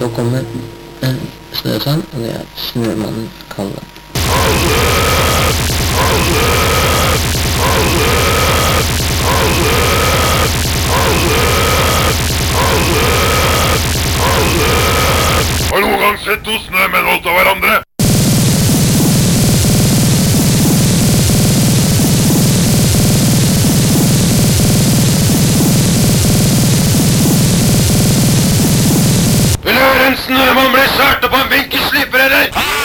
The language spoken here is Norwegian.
så kommer en snøsann, og det er Snømannen Kalle. Har du noen gang sett to snømenn voldta hverandre? Vil du høre en snømann bli skjært opp av en vinkelsliper, eller?